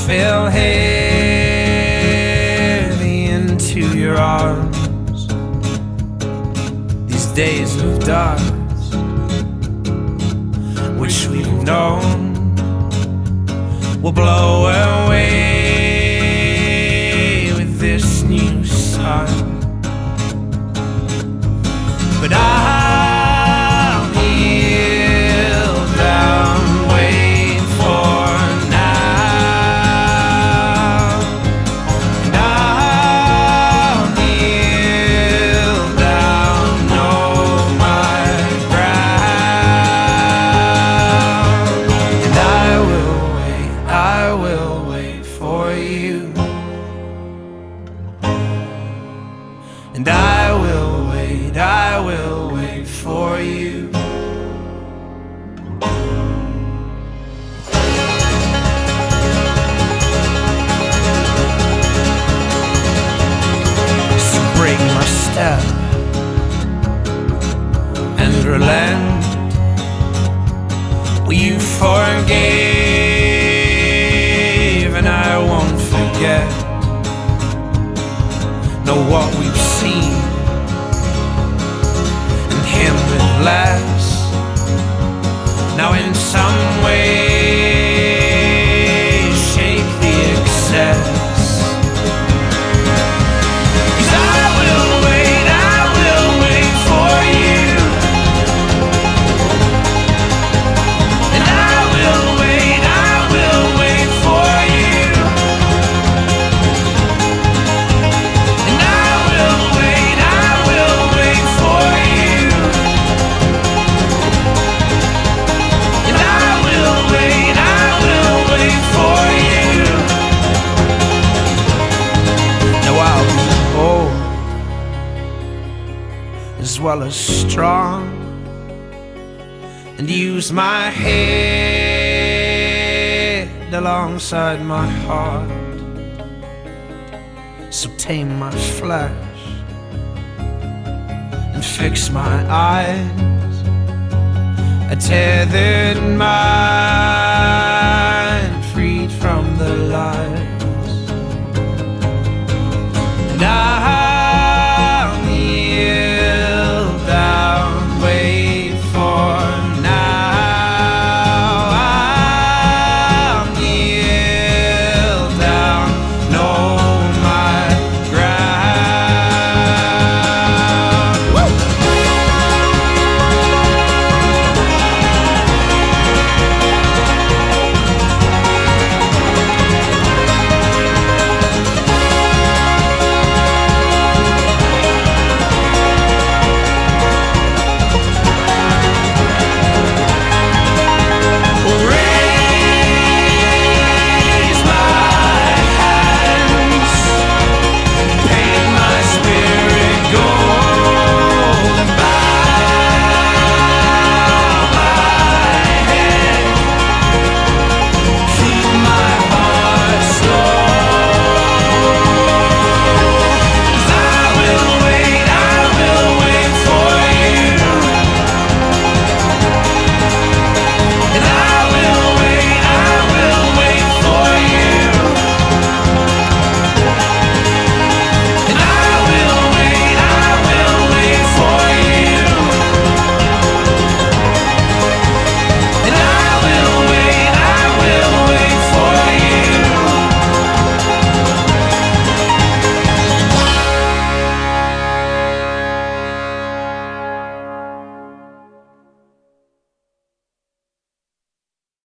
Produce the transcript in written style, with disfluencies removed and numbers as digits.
fell heavy into your arms. These days of dust, which we've known, will blow away with this new sun. But I'll kneel down, wait for now. And I'll kneel down, know my ground. And I will wait for you. And I will wait for you. So break my step and relent. Well, you forgave and I won't forget. Know what we've seen, and him with less. Now in some way shake the excess. 'Cause I will wait for you. And I will wait for you. And I will wait for you. And I will wait for you. Now I'll be old as well as strong, and use my head alongside my heart. So tame my flesh and fix my eyes. I tethered my